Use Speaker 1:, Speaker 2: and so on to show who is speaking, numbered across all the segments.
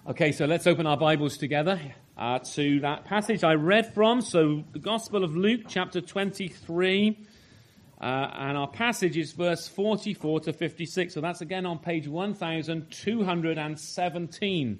Speaker 1: Okay, so let's open our Bibles together to that passage I read from. So the Gospel of Luke, chapter 23, and our passage is verse 44 to 56. So that's again on page 1217.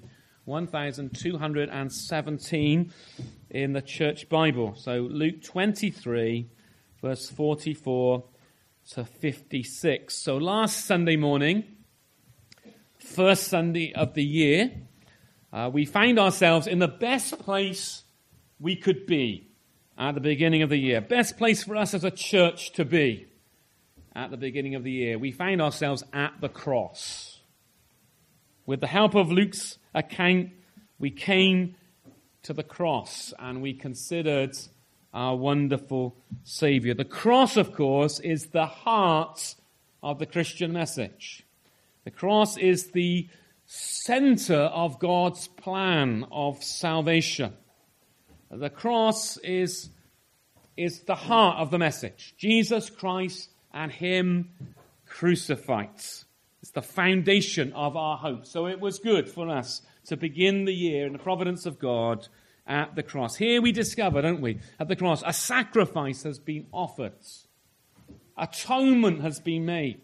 Speaker 1: 1217 in the Church Bible. So Luke 23, verse 44 to 56. So last Sunday morning, first Sunday of the year, we found ourselves in the best place we could be at the beginning of the year. Best place for us as a church to be at the beginning of the year. We found ourselves at the cross. With the help of Luke's account, we came to the cross and we considered our wonderful Savior. The cross, of course, is the heart of the Christian message. The cross is the center of God's plan of salvation. The cross is the heart of the message. Jesus Christ and Him crucified. It's the foundation of our hope. So it was good for us to begin the year in the providence of God at the cross. Here we discover, don't we, at the cross, a sacrifice has been offered. Atonement has been made.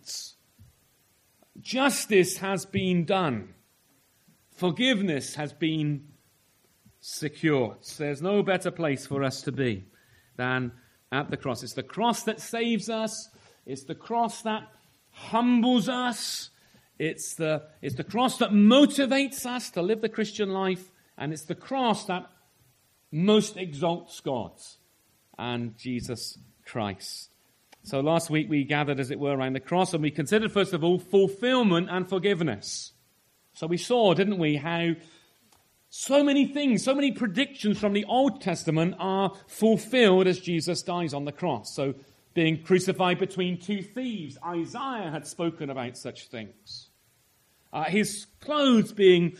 Speaker 1: Justice has been done. Forgiveness has been secured. There's no better place for us to be than at the cross. It's the cross that saves us. It's the cross that humbles us. It's the cross that motivates us to live the Christian life. And it's the cross that most exalts God and Jesus Christ. So last week we gathered, as it were, around the cross, and we considered, first of all, fulfillment and forgiveness. So we saw, didn't we, how so many things, so many predictions from the Old Testament are fulfilled as Jesus dies on the cross. So being crucified between two thieves, Isaiah had spoken about such things. His clothes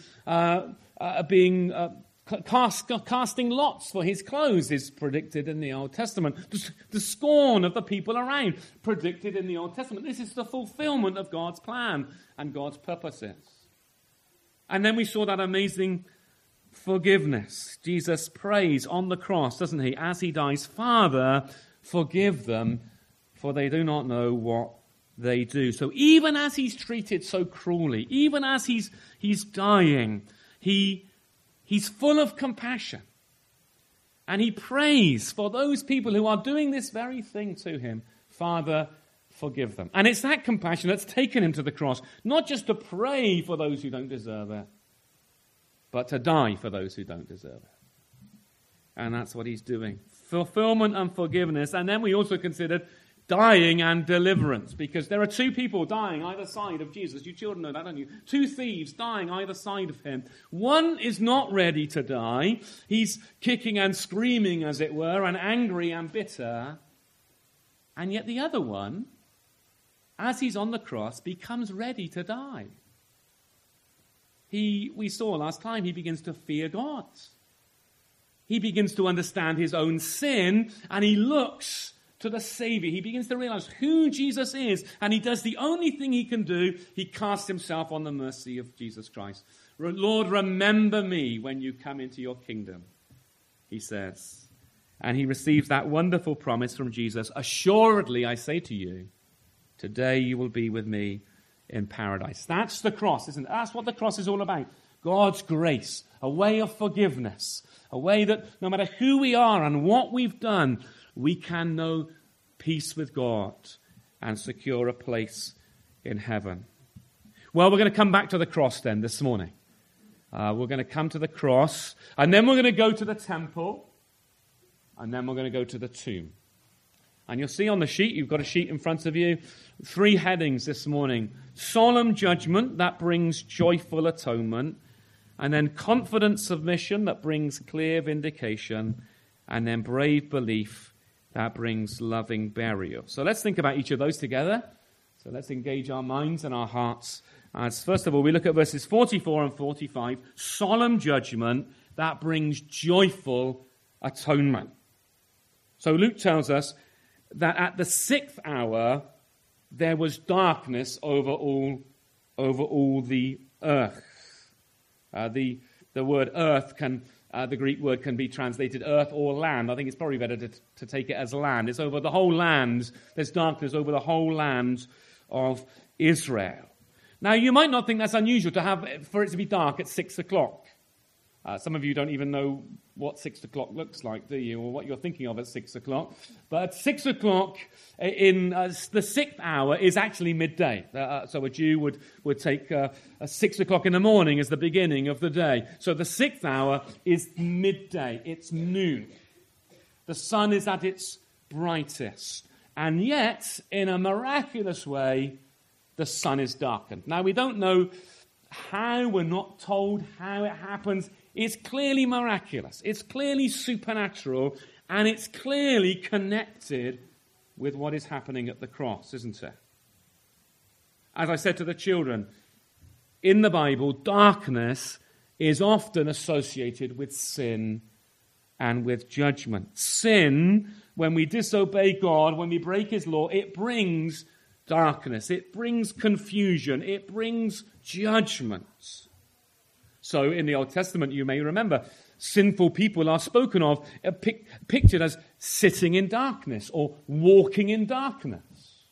Speaker 1: casting lots for his clothes is predicted in the Old Testament. The scorn of the people around, predicted in the Old Testament. This is the fulfillment of God's plan and God's purposes. And then we saw that amazing forgiveness. Jesus prays on the cross, doesn't he, as he dies, "Father, forgive them, for they do not know what they do." So even as he's treated so cruelly, even as he's dying, he's full of compassion. And he prays for those people who are doing this very thing to him. Father, forgive them. And it's that compassion that's taken him to the cross, not just to pray for those who don't deserve it, but to die for those who don't deserve it. And that's what he's doing. Fulfillment and forgiveness. And then we also considered dying and deliverance, because there are two people dying either side of Jesus. You children know that, don't you? Two thieves dying either side of him. One is not ready to die. He's kicking and screaming, as it were, and angry and bitter. And yet the other one, as he's on the cross, becomes ready to die. We saw last time, he begins to fear God. He begins to understand his own sin, and he looks to the Savior. He begins to realize who Jesus is, and he does the only thing he can do. He casts himself on the mercy of Jesus Christ. "Lord, remember me when you come into your kingdom," he says. And he receives that wonderful promise from Jesus. "Assuredly, I say to you, today you will be with me in paradise." That's the cross, isn't it? That's what the cross is all about. God's grace, a way of forgiveness, a way that no matter who we are and what we've done, we can know peace with God and secure a place in heaven. Well, we're going to come back to the cross then this morning. We're going to come to the cross, and then we're going to go to the temple, and then we're going to go to the tomb. And you'll see on the sheet, you've got a sheet in front of you, 3 headings this morning. Solemn judgment, that brings joyful atonement. And then confident submission, that brings clear vindication. And then brave belief, that brings loving burial. So let's think about each of those together. So let's engage our minds and our hearts. As first of all, we look at verses 44 and 45. Solemn judgment, that brings joyful atonement. So Luke tells us that at the 6th hour, there was darkness over all the earth. The The word earth the Greek word can be translated earth or land. I think it's probably better to take it as land. It's over the whole land. There's darkness over the whole land of Israel. Now, you might not think that's unusual for it to be dark at 6 o'clock. Some of you don't even know what 6 o'clock looks like, do you, or what you're thinking of at 6 o'clock. But at 6 o'clock in the sixth hour is actually midday. So a Jew would take 6 o'clock in the morning as the beginning of the day. So the sixth hour is midday. It's noon. The sun is at its brightest. And yet, in a miraculous way, the sun is darkened. Now, we don't know how, we're not told how it happens. It's clearly miraculous. It's clearly supernatural. And it's clearly connected with what is happening at the cross, isn't it? As I said to the children, in the Bible, darkness is often associated with sin and with judgment. Sin, when we disobey God, when we break his law, it brings darkness. It brings confusion. It brings judgment. So in the Old Testament, you may remember, sinful people are spoken of, pictured as sitting in darkness or walking in darkness.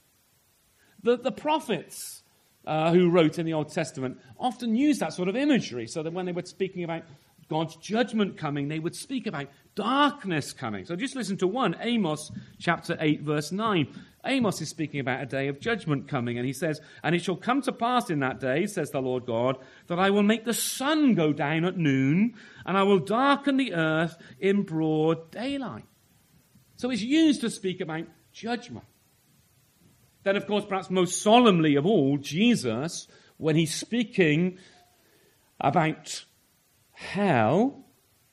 Speaker 1: The prophets who wrote in the Old Testament often used that sort of imagery, so that when they were speaking about God's judgment coming, they would speak about darkness coming. So just listen to one, Amos chapter 8, verse 9. Amos is speaking about a day of judgment coming, and he says, "And it shall come to pass in that day, says the Lord God, that I will make the sun go down at noon, and I will darken the earth in broad daylight." So it's used to speak about judgment. Then, of course, perhaps most solemnly of all, Jesus, when he's speaking about hell,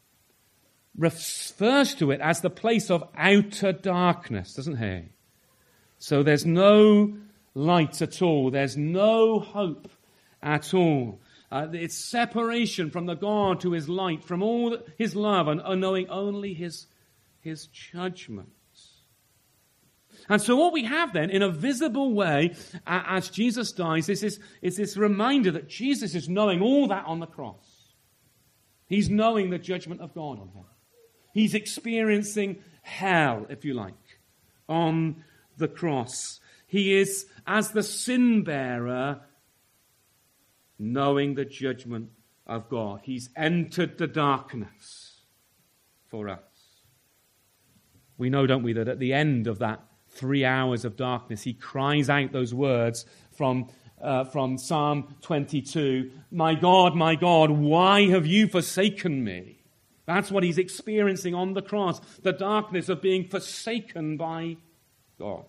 Speaker 1: refers to it as the place of outer darkness, doesn't he? So there's no light at all. There's no hope at all. It's separation from the God who is light, from all his love, and knowing only his judgment. And so what we have then, in a visible way, as Jesus dies, is this reminder that Jesus is knowing all that on the cross. He's knowing the judgment of God on him. He's experiencing hell, if you like, on the cross. He is, as the sin bearer, knowing the judgment of God. He's entered the darkness for us. We know, don't we, that at the end of that 3 hours of darkness, he cries out those words from Psalm 22, my God, why have you forsaken me?" That's what he's experiencing on the cross, the darkness of being forsaken by God.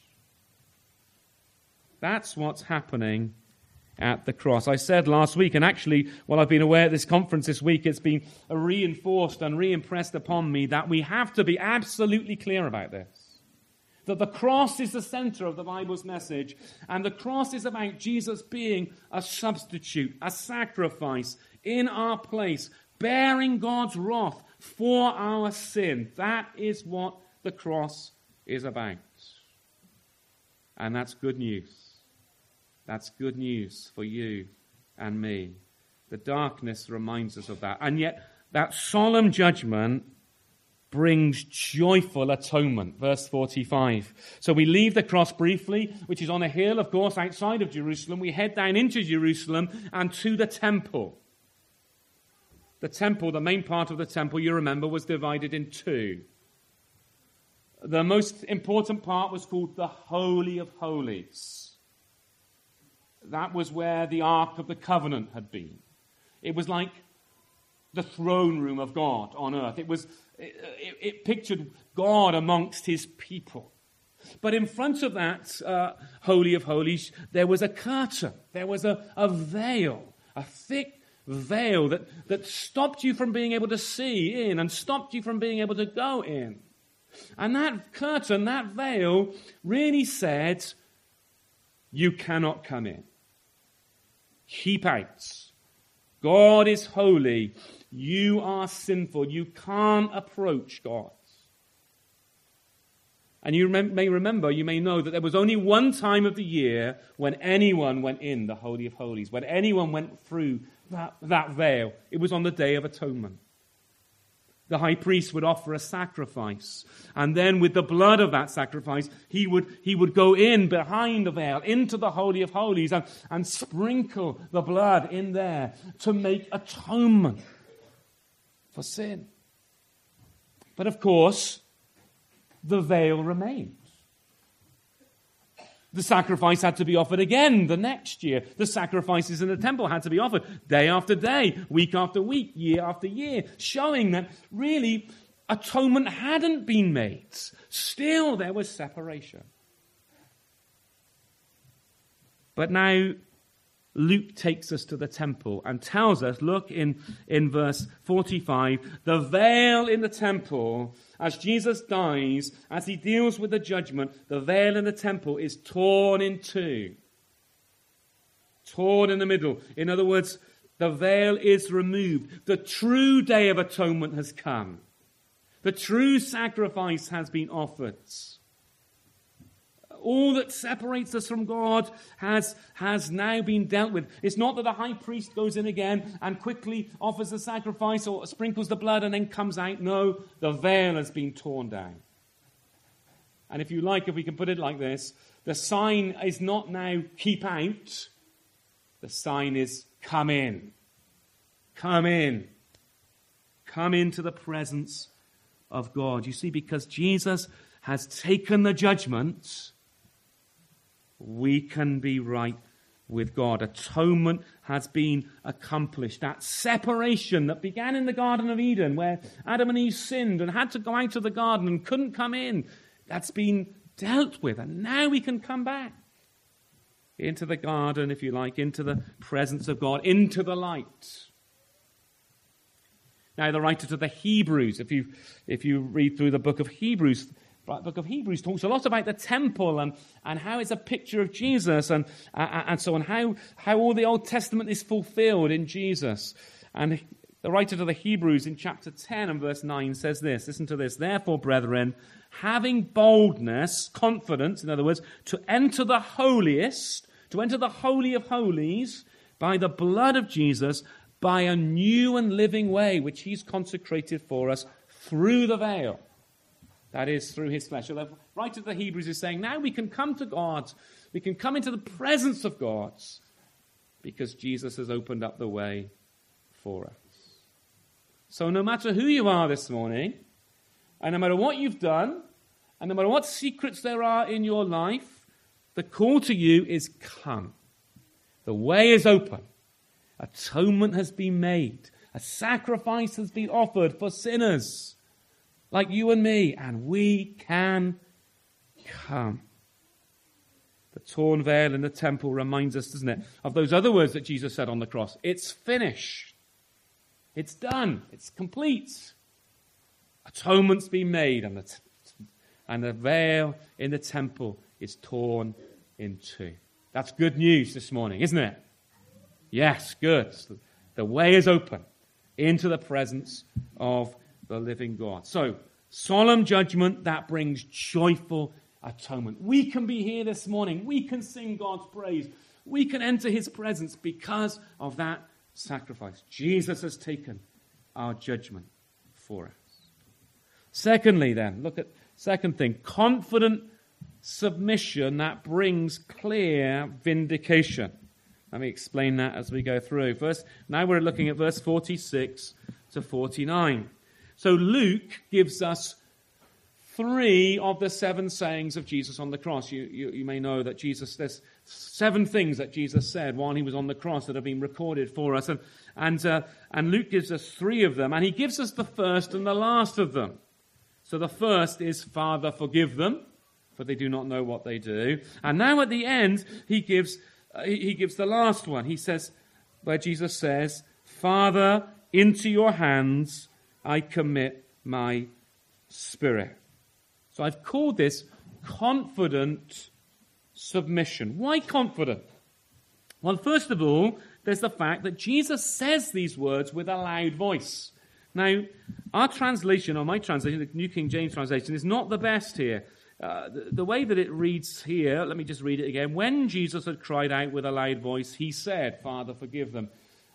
Speaker 1: That's what's happening at the cross. I said last week, and actually, while I've been away at this conference this week, it's been reinforced and re-impressed upon me that we have to be absolutely clear about this. That the cross is the center of the Bible's message, and the cross is about Jesus being a substitute, a sacrifice in our place, bearing God's wrath for our sin. That is what the cross is about. And that's good news. That's good news for you and me. The darkness reminds us of that. And yet, that solemn judgment brings joyful atonement. Verse 45. So we leave the cross briefly, which is on a hill, of course, outside of Jerusalem. We head down into Jerusalem and to the temple. The temple, the main part of the temple, you remember, was divided in two. The most important part was called the Holy of Holies. That was where the Ark of the Covenant had been. It was like the throne room of God on earth. It pictured God amongst his people. But in front of that Holy of Holies, there was a curtain. There was a veil, a thick veil that stopped you from being able to see in and stopped you from being able to go in. And that curtain, that veil, really said, you cannot come in. Keep out. God is holy. You are sinful. You can't approach God. And you may remember, you may know that there was only one time of the year when anyone went in the Holy of Holies, when anyone went through that veil. It was on the Day of Atonement. The high priest would offer a sacrifice, and then with the blood of that sacrifice, he would go in behind the veil, into the Holy of Holies, and sprinkle the blood in there to make atonement for sin. But of course, the veil remained. The sacrifice had to be offered again the next year. The sacrifices in the temple had to be offered day after day, week after week, year after year, showing that really atonement hadn't been made. Still there was separation. But now Luke takes us to the temple and tells us, look in verse 45, the veil in the temple, as Jesus dies, as he deals with the judgment, the veil in the temple is torn in two. Torn in the middle. In other words, the veil is removed. The true day of atonement has come. The true sacrifice has been offered. All that separates us from God has now been dealt with. It's not that the high priest goes in again and quickly offers the sacrifice or sprinkles the blood and then comes out. No, the veil has been torn down. And if you like, if we can put it like this, the sign is not now keep out. The sign is come in. Come in. Come into the presence of God. You see, because Jesus has taken the judgment, we can be right with God. Atonement has been accomplished. That separation that began in the Garden of Eden, where Adam and Eve sinned and had to go out of the garden and couldn't come in, that's been dealt with. And now we can come back into the garden, if you like, into the presence of God, into the light. Now, the writer to the Hebrews, if you read through the book of Hebrews talks a lot about the temple and how it's a picture of Jesus and so on, how all the Old Testament is fulfilled in Jesus. And the writer to the Hebrews in chapter 10 and verse 9 says this, listen to this, therefore, brethren, having boldness, confidence, in other words, to enter the holiest, to enter the Holy of Holies by the blood of Jesus, by a new and living way, which he's consecrated for us through the veil. That is, through his flesh. So the writer of the Hebrews is saying, now we can come to God. We can come into the presence of God because Jesus has opened up the way for us. So no matter who you are this morning, and no matter what you've done, and no matter what secrets there are in your life, the call to you is come. The way is open. Atonement has been made. A sacrifice has been offered for sinners like you and me, and we can come. The torn veil in the temple reminds us, doesn't it, of those other words that Jesus said on the cross. It's finished. It's done. It's complete. Atonement's been made, and the veil in the temple is torn in two. That's good news this morning, isn't it? Yes, good. The way is open into the presence of the living God. So, solemn judgment that brings joyful atonement. We can be here this morning. We can sing God's praise. We can enter his presence because of that sacrifice. Jesus has taken our judgment for us. Secondly, then, look at second thing. Confident submission that brings clear vindication. Let me explain that as we go through. First, now we're looking at verse 46 to 49. So Luke gives us 3 of the 7 sayings of Jesus on the cross. You may know that there's 7 things that Jesus said while he was on the cross that have been recorded for us. And Luke gives us 3 of them, and he gives us the first and the last of them. So the first is, Father, forgive them, for they do not know what they do. And now at the end, he gives the last one. He says, where Jesus says, Father, into your hands I commit my spirit. So I've called this confident submission. Why confident? Well, first of all, there's the fact that Jesus says these words with a loud voice. Now, our translation, or my translation, the New King James translation, is not the best here. The way that it reads here, let me just read it again. When Jesus had cried out with a loud voice, he said, Father, forgive them.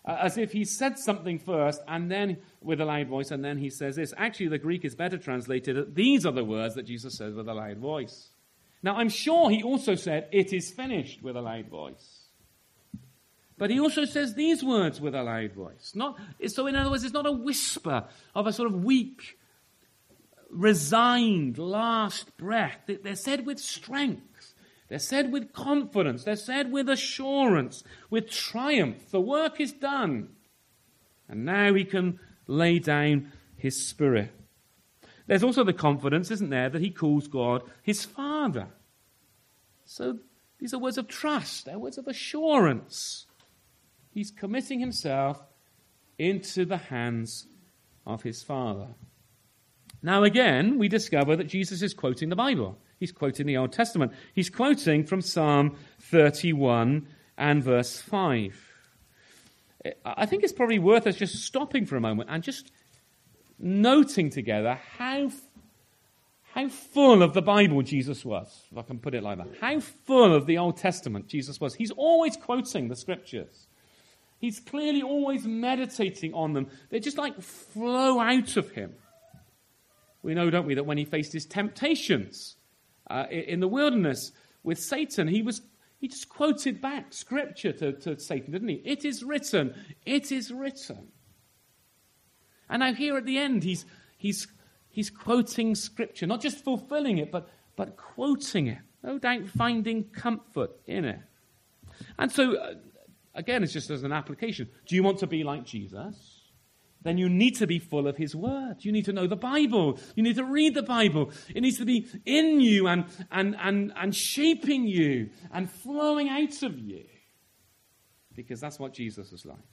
Speaker 1: as if he said something first, and then with a loud voice, and then he says this. Actually, the Greek is better translated. These are the words that Jesus says with a loud voice. Now, I'm sure he also said, "It is finished," with a loud voice. But he also says these words with a loud voice. So in other words, it's not a whisper of a sort of weak, resigned last breath. They're said with strength. They're said with confidence. They're said with assurance, with triumph. The work is done. And now he can lay down his spirit. There's also the confidence, isn't there, that he calls God his Father. So these are words of trust. They're words of assurance. He's committing himself into the hands of his Father. Now again, we discover that Jesus is quoting the Bible. He's quoting the Old Testament. He's quoting from Psalm 31 and verse 5. I think it's probably worth us just stopping for a moment and just noting together how full of the Bible Jesus was, if I can put it like that. How full of the Old Testament Jesus was. He's always quoting the Scriptures. He's clearly always meditating on them. They just like flow out of him. We know, don't we, that when he faced his temptations in the wilderness with Satan, he just quoted back Scripture to Satan, didn't he? It is written. It is written. And now here at the end, he's quoting Scripture, not just fulfilling it, but quoting it. No doubt finding comfort in it. And so, again, it's just as an application. Do you want to be like Jesus? Then you need to be full of his word. You need to know the Bible. You need to read the Bible. It needs to be in you and shaping you and flowing out of you. Because that's what Jesus is like.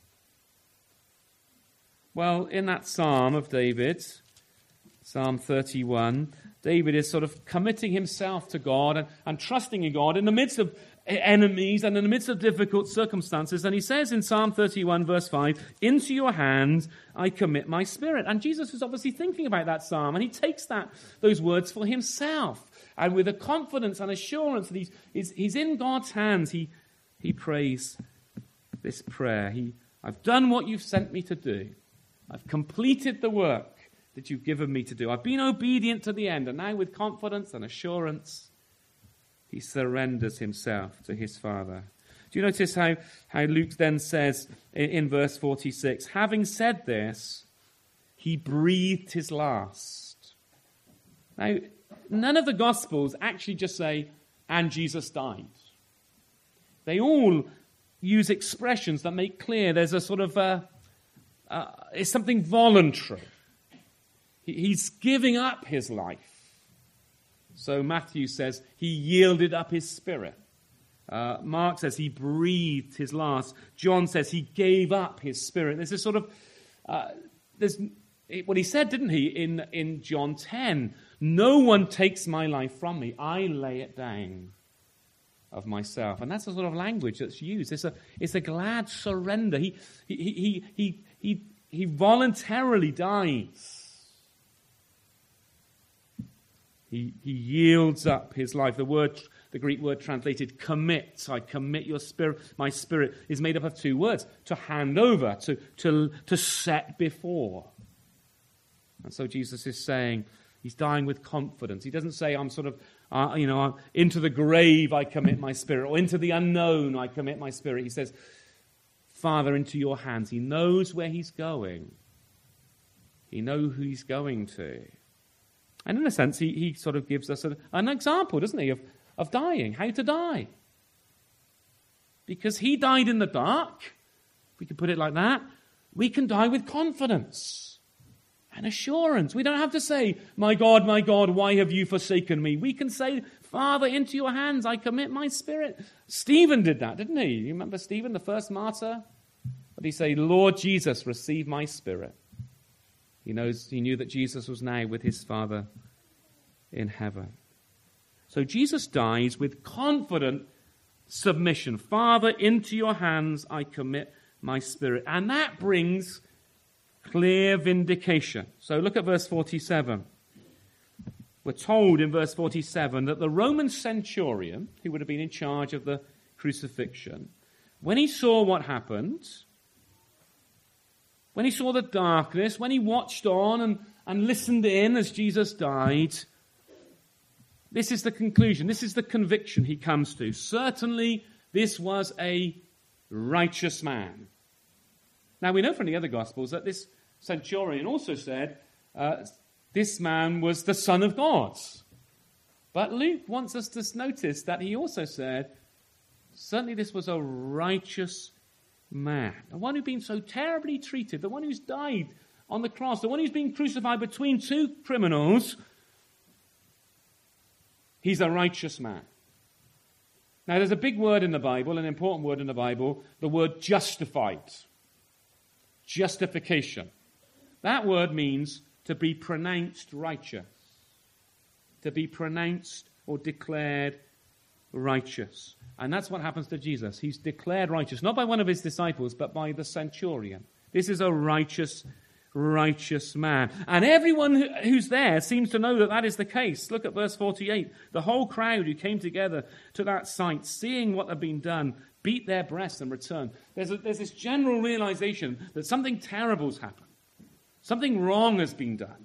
Speaker 1: Well, in that Psalm of David, Psalm 31, David is sort of committing himself to God and trusting in God in the midst of enemies and in the midst of difficult circumstances. And he says in Psalm 31, verse 5, "Into your hands I commit my spirit." And Jesus is obviously thinking about that psalm, and he takes those words for himself. And with a confidence and assurance that he's in God's hands, he prays this prayer. I've done what you've sent me to do. I've completed the work that you've given me to do. I've been obedient to the end. And now with confidence and assurance, he surrenders himself to his Father. Do you notice how Luke then says in verse 46, having said this, he breathed his last. Now, none of the Gospels actually just say, and Jesus died. They all use expressions that make clear there's a sort of, it's something voluntary. He's giving up his life. So Matthew says he yielded up his spirit. Mark says he breathed his last. John says he gave up his spirit. There's this sort of, what he said, didn't he, in John 10? No one takes my life from me. I lay it down of myself. And that's the sort of language that's used. It's a glad surrender. He voluntarily dies. He yields up his life. The Greek word translated commit. I commit your spirit. My spirit is made up of two words: to hand over, to set before. And so Jesus is saying he's dying with confidence. He doesn't say I'm sort of, into the grave I commit my spirit, or into the unknown I commit my spirit. He says, Father, into your hands. He knows where he's going. He knows who he's going to. And in a sense, he sort of gives us an example, doesn't he, of dying, how to die. Because he died in the dark, if we could put it like that, we can die with confidence and assurance. We don't have to say, my God, why have you forsaken me? We can say, Father, into your hands I commit my spirit. Stephen did that, didn't he? You remember Stephen, the first martyr? But he said, Lord Jesus, receive my spirit. He knew that Jesus was now with his Father in heaven. So Jesus dies with confident submission. Father, into your hands I commit my spirit. And that brings clear vindication. So look at verse 47. We're told in verse 47 that the Roman centurion, who would have been in charge of the crucifixion, when he saw what happened, when he saw the darkness, when he watched on and listened in as Jesus died, this is the conclusion, this is the conviction he comes to. Certainly, this was a righteous man. Now, we know from the other Gospels that this centurion also said this man was the Son of God. But Luke wants us to notice that he also said, certainly this was a righteous man. The one who'd been so terribly treated, the one who's died on the cross, the one who's been crucified between two criminals, he's a righteous man. Now, there's a big word in the Bible, an important word in the Bible, the word justified. Justification. That word means to be pronounced righteous. To be pronounced or declared righteous. And that's what happens to Jesus. He's declared righteous, not by one of his disciples, but by the centurion. This is a righteous man. And everyone who's there seems to know that that is the case. Look at verse 48. The whole crowd who came together to that sight, seeing what had been done, beat their breasts and returned. There's this general realization that something terrible's happened. Something wrong has been done.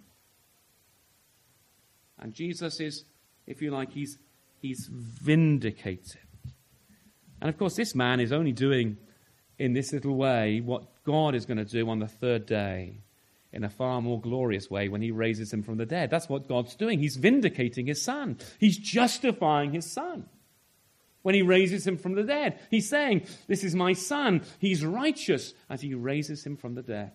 Speaker 1: And Jesus is, if you like, he's vindicated. And of course, this man is only doing in this little way what God is going to do on the third day in a far more glorious way when he raises him from the dead. That's what God's doing. He's vindicating his son. He's justifying his son when he raises him from the dead. He's saying, this is my son. He's righteous as he raises him from the dead.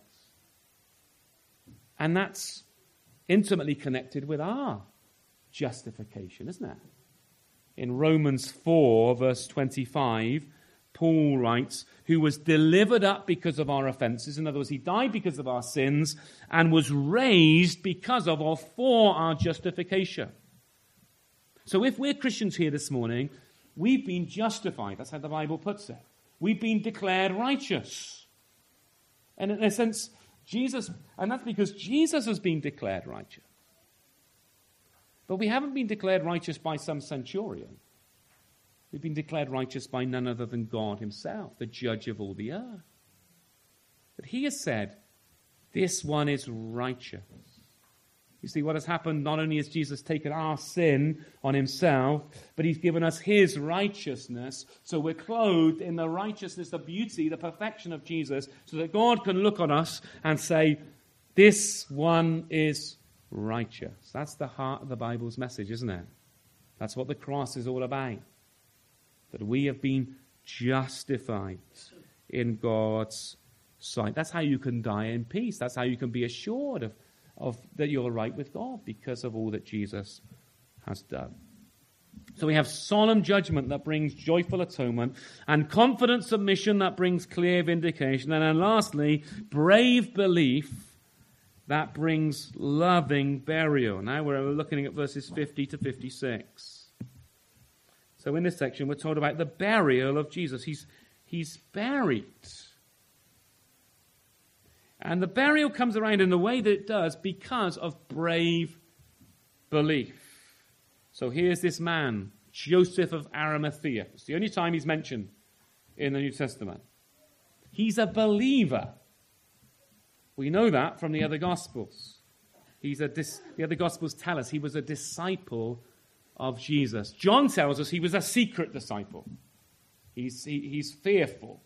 Speaker 1: And that's intimately connected with our justification, isn't it? In Romans 4, verse 25, Paul writes, who was delivered up because of our offenses. In other words, he died because of our sins and was raised because of or for our justification. So if we're Christians here this morning, we've been justified. That's how the Bible puts it. We've been declared righteous. And in a sense, and that's because Jesus has been declared righteous. But we haven't been declared righteous by some centurion. We've been declared righteous by none other than God himself, the judge of all the earth. But he has said, this one is righteous. You see, what has happened, not only has Jesus taken our sin on himself, but he's given us his righteousness. So we're clothed in the righteousness, the beauty, the perfection of Jesus, so that God can look on us and say, this one is righteous. That's the heart of the Bible's message, isn't it? That's what the cross is all about. That we have been justified in God's sight. That's how you can die in peace. That's how you can be assured of that you're right with God because of all that Jesus has done. So we have solemn judgment that brings joyful atonement, and confident submission that brings clear vindication, and then lastly, brave belief that brings loving burial. Now we're looking at verses 50 to 56. So in this section, we're told about the burial of Jesus. He's buried. And the burial comes around in the way that it does because of brave belief. So here's this man, Joseph of Arimathea. It's the only time he's mentioned in the New Testament. He's a believer. We know that from the other Gospels. The other Gospels tell us he was a disciple of Jesus. John tells us he was a secret disciple. He's fearful.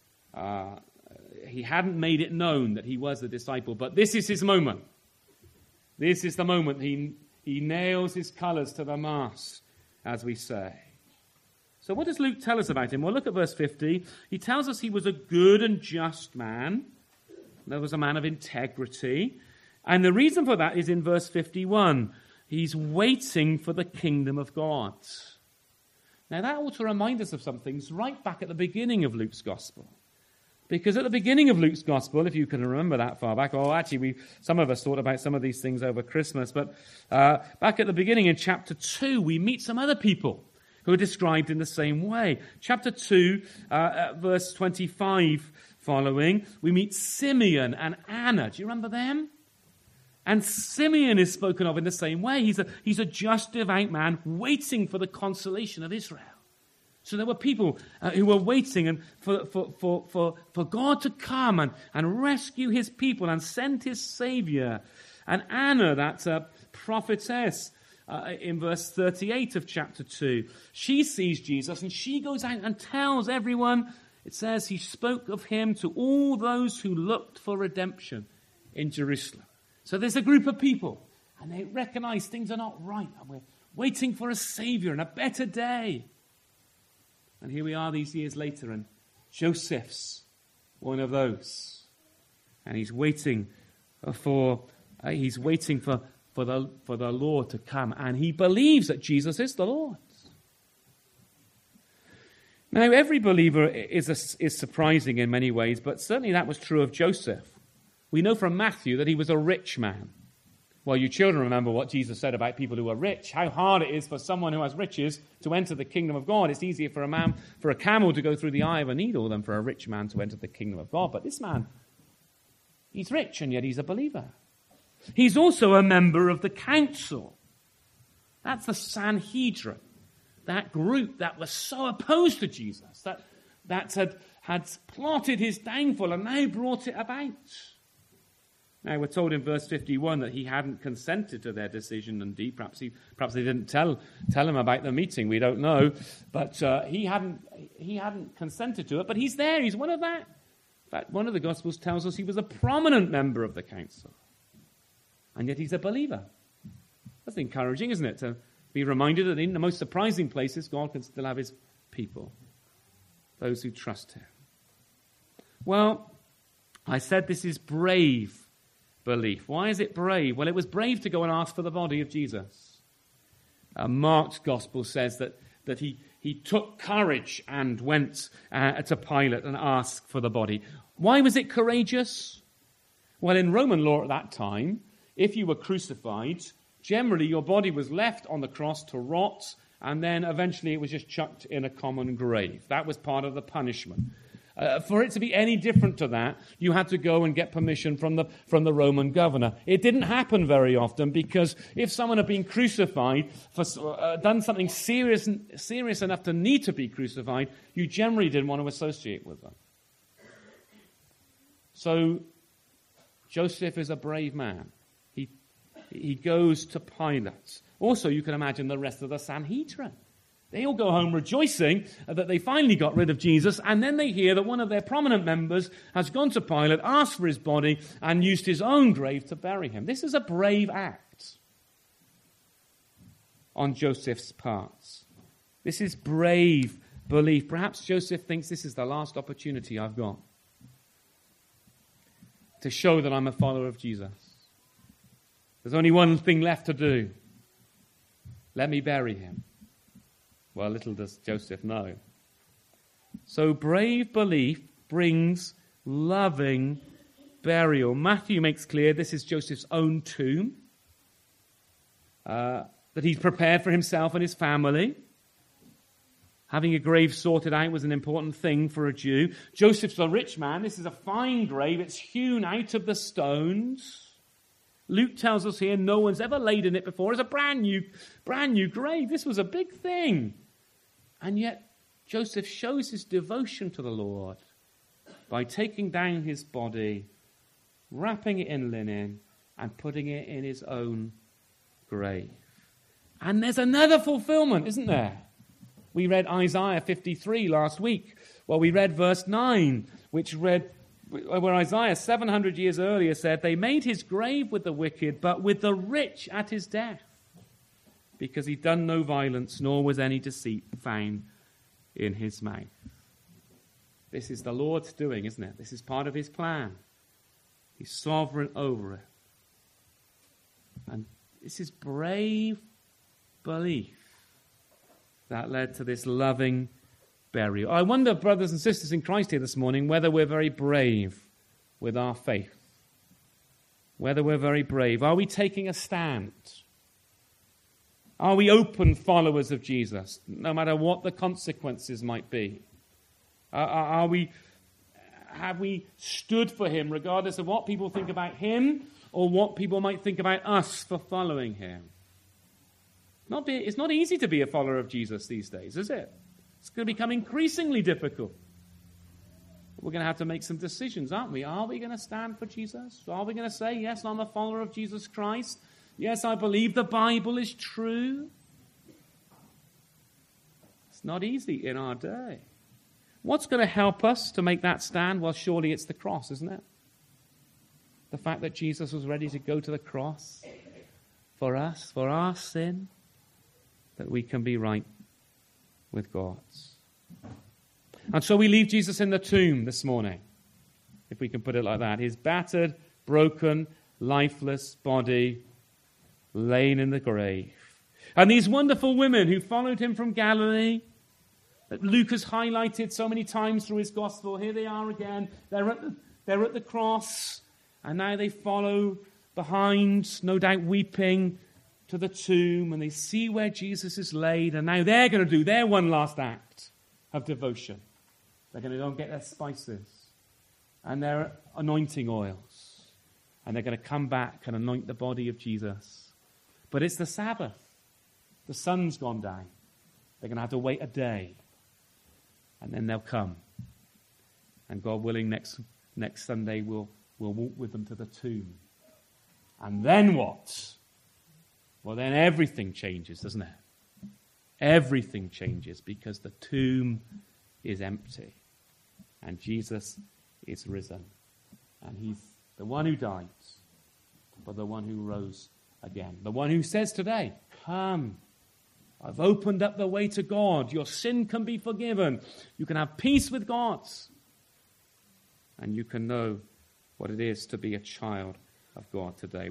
Speaker 1: He hadn't made it known that he was a disciple, but this is his moment. This is the moment he nails his colours to the mast, as we say. So what does Luke tell us about him? Well, look at verse 50. He tells us he was a good and just man. There was a man of integrity. And the reason for that is in verse 51. He's waiting for the kingdom of God. Now that ought to remind us of some things right back at the beginning of Luke's gospel. Because at the beginning of Luke's gospel, if you can remember that far back, some of us thought about some of these things over Christmas, but back at the beginning in chapter 2, we meet some other people who are described in the same way. Chapter 2, verse 25 following, we meet Simeon and Anna. Do you remember them? And Simeon is spoken of in the same way. He's a just, devout man waiting for the consolation of Israel. So there were people who were waiting and for God to come and rescue his people and send his Savior. And Anna, that prophetess, in verse 38 of chapter 2, she sees Jesus and she goes out and tells everyone. It says he spoke of him to all those who looked for redemption in Jerusalem. So there's a group of people and they recognize things are not right and we're waiting for a Savior and a better day. And here we are these years later, and Joseph's one of those. And he's waiting for the Lord to come, and he believes that Jesus is the Lord. Now, every believer is surprising in many ways, but certainly that was true of Joseph. We know from Matthew that he was a rich man. Well, you children remember what Jesus said about people who are rich, how hard it is for someone who has riches to enter the kingdom of God. It's easier for a camel to go through the eye of a needle than for a rich man to enter the kingdom of God. But this man, he's rich and yet he's a believer. He's also a member of the council. That's the Sanhedrin, that group that was so opposed to Jesus, that had plotted his downfall and now brought it about. Now, we're told in verse 51 that he hadn't consented to their decision, indeed. Perhaps they didn't tell him about the meeting. We don't know. But he hadn't consented to it. But he's there. He's one of that. In fact, one of the Gospels tells us he was a prominent member of the council. And yet he's a believer. That's encouraging, isn't it? To be reminded that in the most surprising places, God can still have his people, those who trust him. Well, I said this is brave belief. Why is it brave? Well, it was brave to go and ask for the body of Jesus. Mark's Gospel says that he took courage and went to Pilate and asked for the body. Why was it courageous? Well, in Roman law at that time, if you were crucified, generally your body was left on the cross to rot, and then eventually it was just chucked in a common grave. That was part of the punishment. For it to be any different to that, you had to go and get permission from the Roman governor. It didn't happen very often, because if someone had been crucified, done something serious enough to need to be crucified, you generally didn't want to associate with them. So Joseph is a brave man. He goes to Pilate. Also, you can imagine the rest of the Sanhedrin. They all go home rejoicing that they finally got rid of Jesus, and then they hear that one of their prominent members has gone to Pilate, asked for his body, and used his own grave to bury him. This is a brave act on Joseph's part. This is brave belief. Perhaps Joseph thinks this is the last opportunity I've got to show that I'm a follower of Jesus. There's only one thing left to do. Let me bury him. Well, little does Joseph know. So brave belief brings loving burial. Matthew makes clear this is Joseph's own tomb, that he's prepared for himself and his family. Having a grave sorted out was an important thing for a Jew. Joseph's a rich man. This is a fine grave. It's hewn out of the stones. Luke tells us here no one's ever laid in it before. It's a brand new grave. This was a big thing. And yet, Joseph shows his devotion to the Lord by taking down his body, wrapping it in linen, and putting it in his own grave. And there's another fulfillment, isn't there? We read Isaiah 53 last week. Well, we read verse 9, where Isaiah 700 years earlier said, "They made his grave with the wicked, but with the rich at his death, because he'd done no violence, nor was any deceit found in his mouth." This is the Lord's doing, isn't it? This is part of his plan. He's sovereign over it. And this is brave belief that led to this loving burial. I wonder, brothers and sisters in Christ here this morning, whether we're very brave with our faith. Whether we're very brave. Are we taking a stand? Are we open followers of Jesus, no matter what the consequences might be? Have we stood for him, regardless of what people think about him or what people might think about us for following him? It's not easy to be a follower of Jesus these days, is it? It's going to become increasingly difficult. We're going to have to make some decisions, aren't we? Are we going to stand for Jesus? Are we going to say, yes, I'm a follower of Jesus Christ? Yes, I believe the Bible is true. It's not easy in our day. What's going to help us to make that stand? Well, surely it's the cross, isn't it? The fact that Jesus was ready to go to the cross for us, for our sin, that we can be right with God. And so we leave Jesus in the tomb this morning, if we can put it like that. His battered, broken, lifeless body laying in the grave. And these wonderful women who followed him from Galilee, that Luke has highlighted so many times through his gospel, here they are again. They're at the cross, and now they follow behind, no doubt weeping, to the tomb, and they see where Jesus is laid, and now they're going to do their one last act of devotion. They're going to go and get their spices and their anointing oils, and they're going to come back and anoint the body of Jesus. But it's the Sabbath. The sun's gone down. They're going to have to wait a day, and then they'll come. And God willing, next Sunday we'll walk with them to the tomb. And then what? Well, then everything changes, doesn't it? Everything changes because the tomb is empty and Jesus is risen. And he's the one who died, but the one who rose again. The one who says today, come, I've opened up the way to God. Your sin can be forgiven. You can have peace with God. And you can know what it is to be a child of God today.